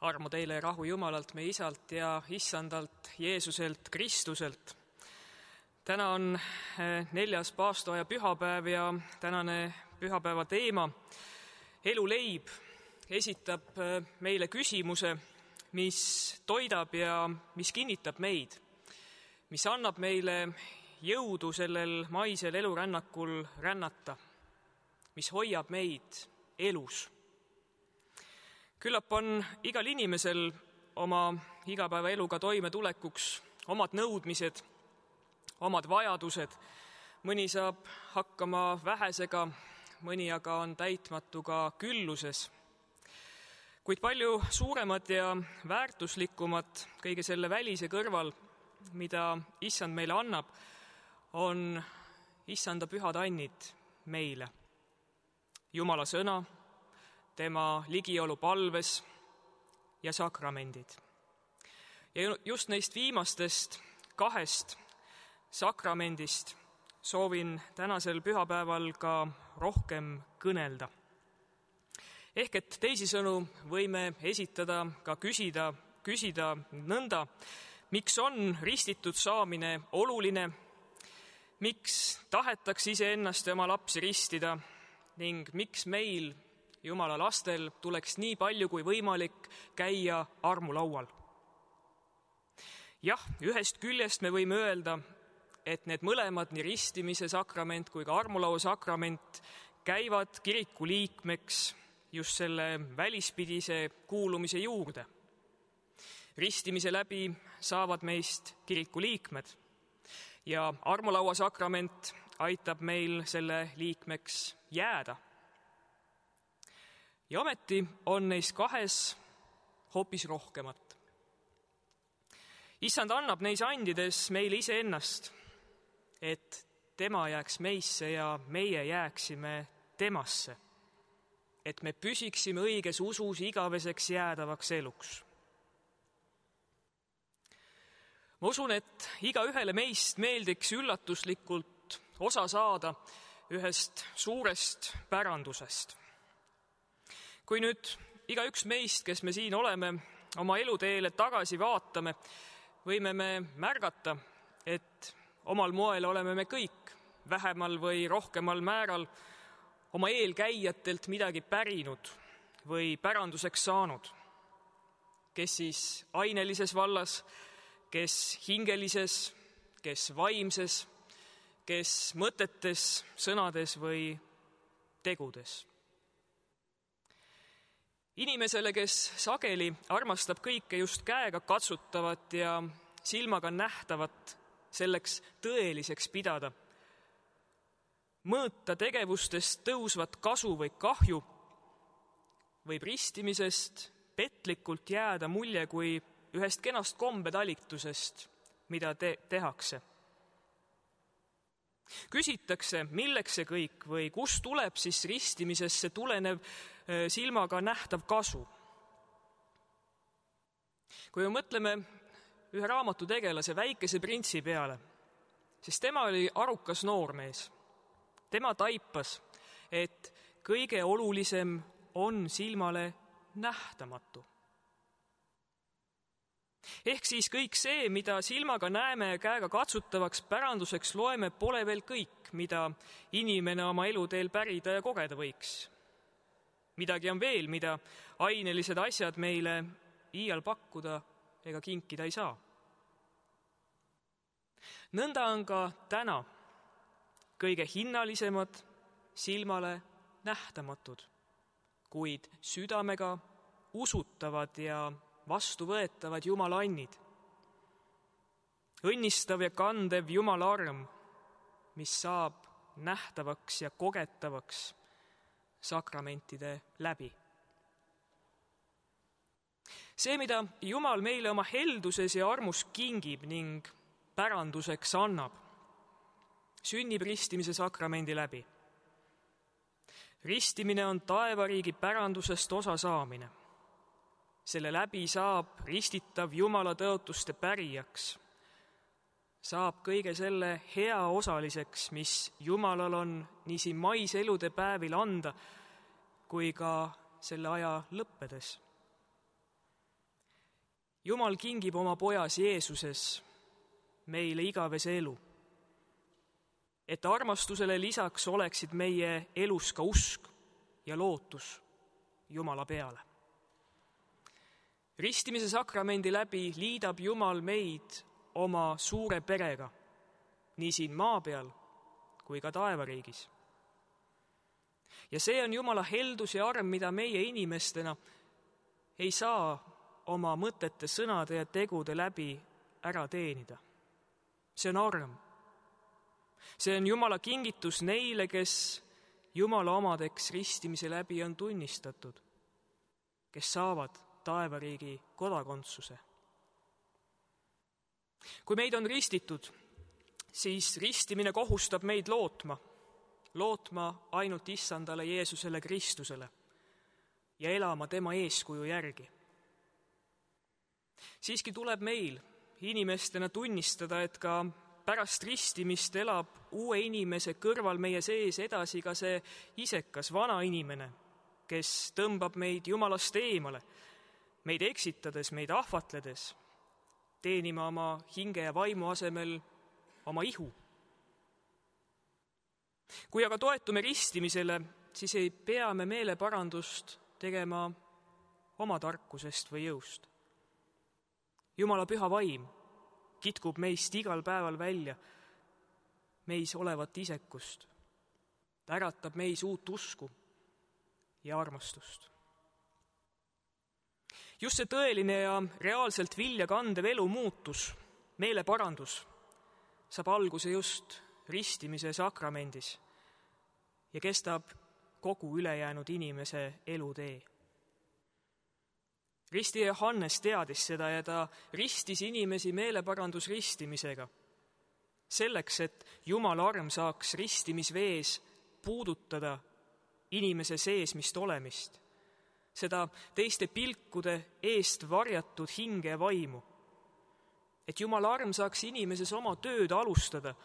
Armu teile ja rahu Jumalalt, meie Isalt ja Issandalt Jeesuselt Kristuselt. Täna on 4. paastoaja pühapäev ja tänane pühapäeva teema, eluleib, esitab meile küsimuse, mis toidab ja mis kinnitab meid, mis annab meile jõudu sellel maisel elurännakul rännata, mis hoiab meid elus. Küllap on igal inimesel oma igapäevaeluga toimetulekuks omad nõudmised, omad vajadused. Mõni saab hakkama vähesega, mõni aga on täitmatu ka külluses. Kuid palju suuremad ja väärtuslikumad kõige selle välise kõrval, mida Issand meile annab, on Issanda pühad annid meile. Jumala sõna, tema ligiolu palves ja sakramendid. Ja just neist viimastest 2 sakramendist soovin tänasel pühapäeval ka rohkem kõnelda. Ehk et teisisõnu võime esitada, ka küsida nõnda, miks on ristitud saamine oluline, miks tahetakse iseennast ja oma lapsi ristida ning miks meil, Jumala lastel, tuleks nii palju kui võimalik käia armulaual. Jah, ühest küljest me võime öelda, et need mõlemad, nii ristimise sakrament kui ka armulaua sakrament, käivad kiriku liikmeks just selle välispidise kuulumise juurde. Ristimise läbi saavad meist kiriku liikmed ja armulaua sakrament aitab meil selle liikmeks jääda. Ja ometi on neis 2 hoopis rohkemat. Issand annab neis andides meile iseennast, et tema jääks meisse ja meie jääksime temasse, et me püsiksime õiges usus igaveseks jäädavaks eluks. Ma usun, et igaühele meist meeldiks üllatuslikult osa saada ühest suurest pärandusest. Kui nüüd igaüks meist, kes me siin oleme, oma eluteele tagasi vaatame, võime me märgata, et omal moel oleme me kõik vähemal või rohkemal määral oma eelkäijatelt midagi pärinud või päranduseks saanud. Kes siis ainelises vallas, kes hingelises, kes vaimses, kes mõtetes, sõnades või tegudes. Inimesele, kes sageli armastab kõike just käega katsutavat ja silmaga nähtavat selleks tõeliseks pidada, mõõta tegevustest tõusvat kasu või kahju, võib ristimisest petlikult jääda mulje kui ühest kenast kombetalitusest, mida tehakse. Küsitakse, milleks see kõik või kust tuleb siis ristimisesse tulenev silmaga nähtav kasu. Kui me mõtleme ühe raamatu tegelase Väikese printsi peale, siis tema oli arukas noormees. Tema taipas, et kõige olulisem on silmale nähtamatu. Ehk siis kõik see, mida silmaga näeme ja käega katsutavaks päranduseks loeme, pole veel kõik, mida inimene oma eluteel pärida ja kogeda võiks. Midagi on veel, mida ainelised asjad meile iial pakkuda ega kinkida ei saa. Nõnda on ka täna kõige hinnalisemad silmale nähtamatud, kuid südamega usutavad ja vastuvõetavad Jumala annid. Õnnistav ja kandev Jumala arm, mis saab nähtavaks ja kogetavaks sakramentide läbi. See, mida Jumal meile oma helduses ja armus kingib ning päranduseks annab, sünnib ristimise sakramendi läbi. Ristimine on taevariigi pärandusest osa saamine. Selle läbi saab ristitav Jumala tõotuste pärijaks, saab kõige selle hea osaliseks, mis Jumalal on nii siin maiselude päevil anda, kui ka selle aja lõppedes. Jumal kingib oma pojas Jeesuses meile igavese elu, et armastusele lisaks oleksid meie elus ka usk ja lootus Jumala peale. Ristimise sakramendi läbi liidab Jumal meid oma suure perega, nii siin maa peal kui ka taevariigis. Ja see on Jumala heldus ja arm, mida meie inimestena ei saa oma mõtete, sõnade ja tegude läbi ära teenida. See on arm. See on Jumala kingitus neile, kes Jumala omadeks ristimise läbi on tunnistatud, kes saavad taevariigi kodakondsuse. Kui meid on ristitud, siis ristimine kohustab meid lootma ainult Issandale Jeesusele Kristusele ja elama tema eeskuju järgi. Siiski tuleb meil inimestena tunnistada, et ka pärast ristimist elab uue inimese kõrval meie sees edasi ka see isekas vana inimene, kes tõmbab meid Jumalast eemale, meid eksitades, meid ahvatledes, teenima oma hinge ja vaimu asemel oma ihu. Kui aga toetume ristimisele, siis ei pea me meeleparandust tegema oma tarkusest või jõust. Jumala püha vaim kitkub meist igal päeval välja meis olevat isekust, äratab meis uut usku ja armastust. Just see tõeline ja reaalselt vilja kandev elu muutus, meeleparandus, saab alguse just ristimise sakramendis ja kestab kogu ülejäänud inimese elutee. Ristija Johannes teadis seda ja ta ristis inimesi meeleparandusristimisega, selleks, et Jumala arm saaks ristimisvees puudutada inimese seesmist olemist, seda teiste pilkude eest varjatud hinge ja vaimu, et Jumala arm saaks inimeses oma tööd alustada,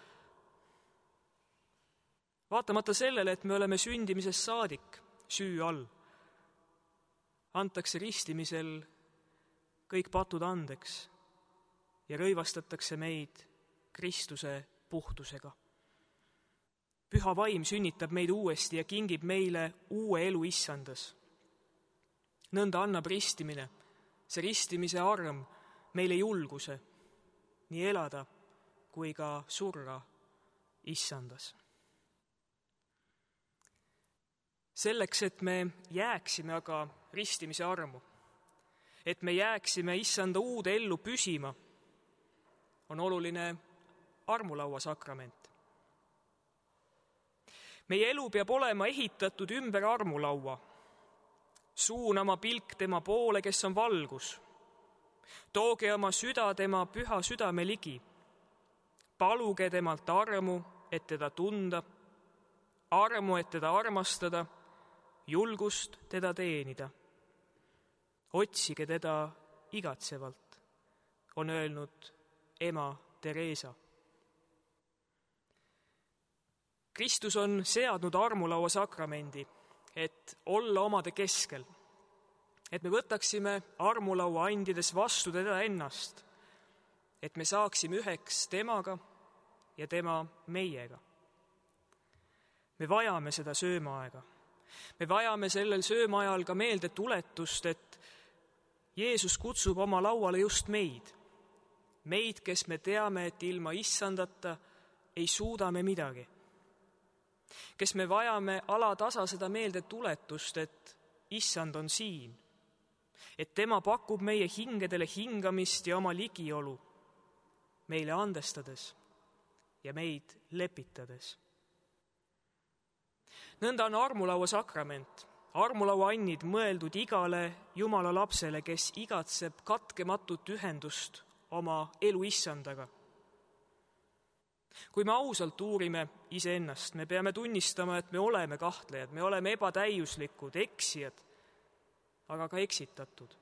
vaatamata sellele, et me oleme sündimisest saadik süü all. Antakse ristimisel kõik patud andeks ja rõivastatakse meid Kristuse puhtusega. Püha vaim sünnitab meid uuesti ja kingib meile uue elu Issandas. Nõnda annab ristimine, see ristimise arm meile julguse nii elada kui ka surra Issandas. Selleks, et me jääksime aga ristimise armu, et me jääksime Issanda uude ellu püsima, on oluline armulaua sakrament. Meie elu peab olema ehitatud ümber armulaua, suunama pilk tema poole, kes on valgus. Tooge oma süda tema püha südame ligi. Paluge temalt armu, et teda tunda, armu, et teda armastada, julgust teda teenida. Otsige teda igatsevalt, on öelnud ema Teresa. Kristus on seadnud armulaua sakramendi, et olla omade keskel, et me võtaksime armulaua andides vastu teda ennast, et me saaksime üheks temaga ja tema meiega. Me vajame seda söömaaega. Me vajame sellel söömaajal ka meelde tuletust, et Jeesus kutsub oma lauale just meid, kes me teame, et ilma Issandata ei suuda me midagi, kes me vajame alatasa seda meelde tuletust, et Issand on siin, et tema pakub meie hingedele hingamist ja oma ligiolu, meile andestades ja meid lepitades. Nõnda on armulaua sakrament, armulaua annid mõeldud igale Jumala lapsele, kes igatseb katkematut ühendust oma elu Issandaga. Kui me ausalt uurime iseennast, me peame tunnistama, et me oleme kahtlejad, me oleme ebatäiuslikud, eksijad, aga ka eksitatud.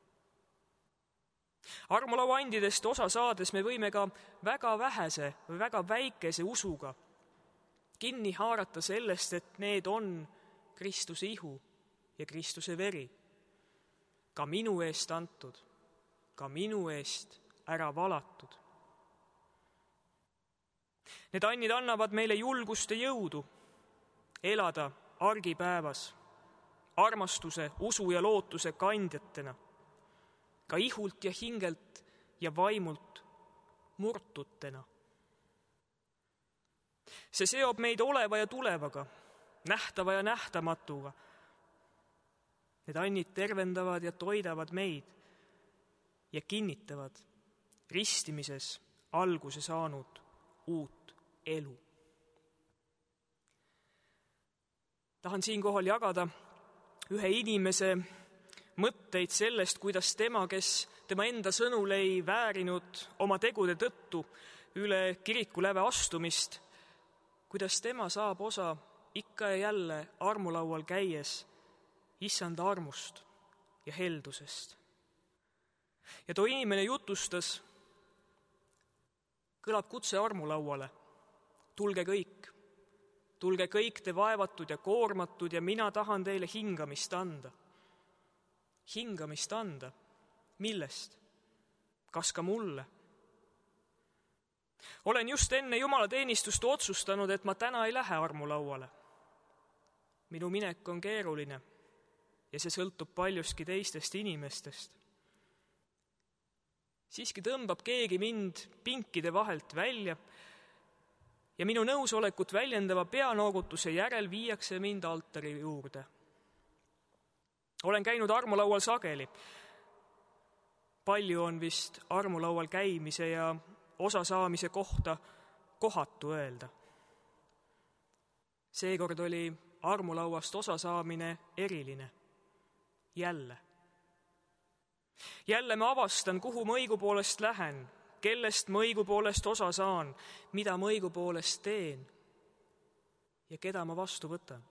Armulaua andidest osa saades me võime ka väga vähese või väga väikese usuga kinni haarata sellest, et need on Kristuse ihu ja Kristuse veri, ka minu eest antud, ka minu eest ära valatud. Need annid annavad meile julgust ja jõudu elada argipäevas armastuse, usu ja lootuse kandjatena, ka ihult ja hingelt ja vaimult murtutena. See seob meid oleva ja tulevaga, nähtava ja nähtamatuga. Need annid tervendavad ja toidavad meid ja kinnitavad ristimises alguse saanud uut elu. Tahan siinkohal jagada ühe inimese mõtteid sellest, kuidas tema, kes tema enda sõnul ei väärinud oma tegude tõttu üle kirikuläve astumist, kuidas tema saab osa ikka ja jälle armulaual käies issanda armust ja heldusest. Ja too inimene jutustas, kõlab kutse armulauale. Tulge kõik te vaevatud ja koormatud ja mina tahan teile hingamist anda. Hingamist anda? Millest? Kas ka mulle? Olen just enne jumalateenistust otsustanud, et ma täna ei lähe armulauale. Minu minek on keeruline ja see sõltub paljuski teistest inimestest. Siiski tõmbab keegi mind pinkide vahelt välja ja minu nõusolekut väljendava peanoogutuse järel viiakse mind altari juurde. Olen käinud armulaual sageli. Palju on vist armulaual käimise ja osasaamise kohta kohatu öelda. Seekord oli armulauast osasaamine eriline. Jälle ma avastan, kuhu ma õigupoolest lähen, kellest ma õigupoolest osa saan, mida ma õigupoolest teen ja keda ma vastu võtan.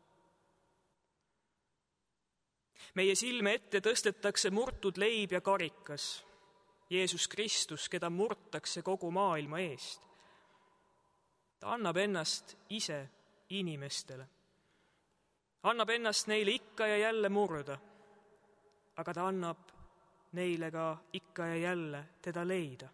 Meie silme ette tõstetakse murtud leib ja karikas, Jeesus Kristus, keda murtakse kogu maailma eest. Ta annab ennast ise inimestele. Annab ennast neile ikka ja jälle murda, aga ta annab neile ka ikka ja jälle teda leida.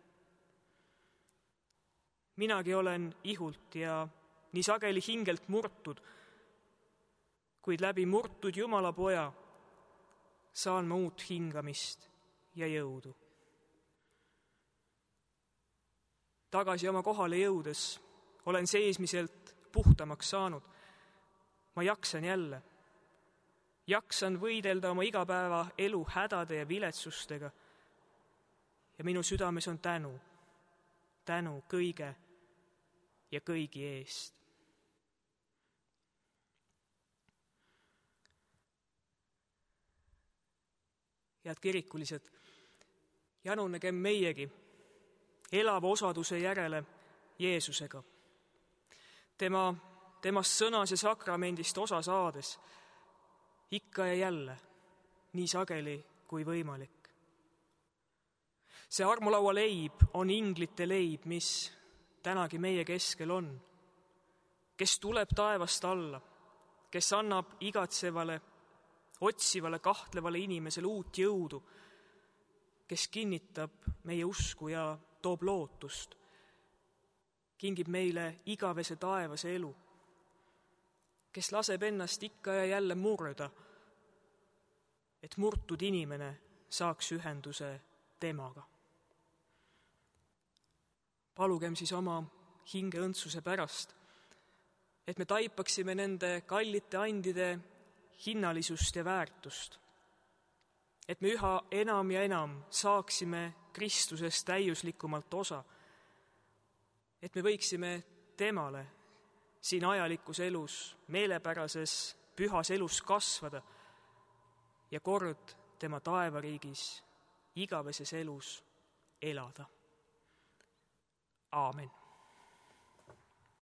Minagi olen ihult ja nii sageli hingelt murtud, kuid läbi murtud Jumala poja saan ma uut hingamist ja jõudu. Tagasi oma kohale jõudes olen seesmiselt puhtamaks saanud. Ma jaksan jälle. Jaksan võidelda oma igapäeva elu hädade ja viletsustega. Ja minu südames on tänu. Tänu kõige ja kõigi eest. Head kirikulised, janunegem meiegi elava osaduse järele Jeesusega. Temast sõnas ja sakramendist osa saades ikka ja jälle, nii sageli kui võimalik. See armulaua leib on inglite leib, mis tänagi meie keskel on, kes tuleb taevast alla, kes annab igatsevale, otsivale, kahtlevale inimesele uut jõudu, kes kinnitab meie usku ja toob lootust, kingib meile igavese taevase elu, kes laseb ennast ikka ja jälle murda, et murtud inimene saaks ühenduse temaga. Palugem siis oma hinge õndsuse pärast, et me taipaksime nende kallite andide hinnalisust ja väärtust, et me üha enam ja enam saaksime Kristusest täiuslikumalt osa, et me võiksime temale siin ajalikus elus, meelepärases, pühas elus kasvada ja kord tema taevariigis igaveses elus elada. Aamen.